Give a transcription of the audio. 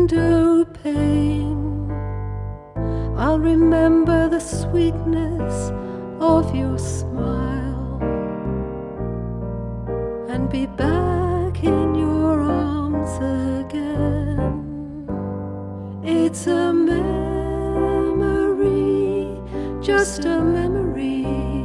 window pane. I'll remember the sweetness of your smile and be back in your arms again. It's a memory, just a memory.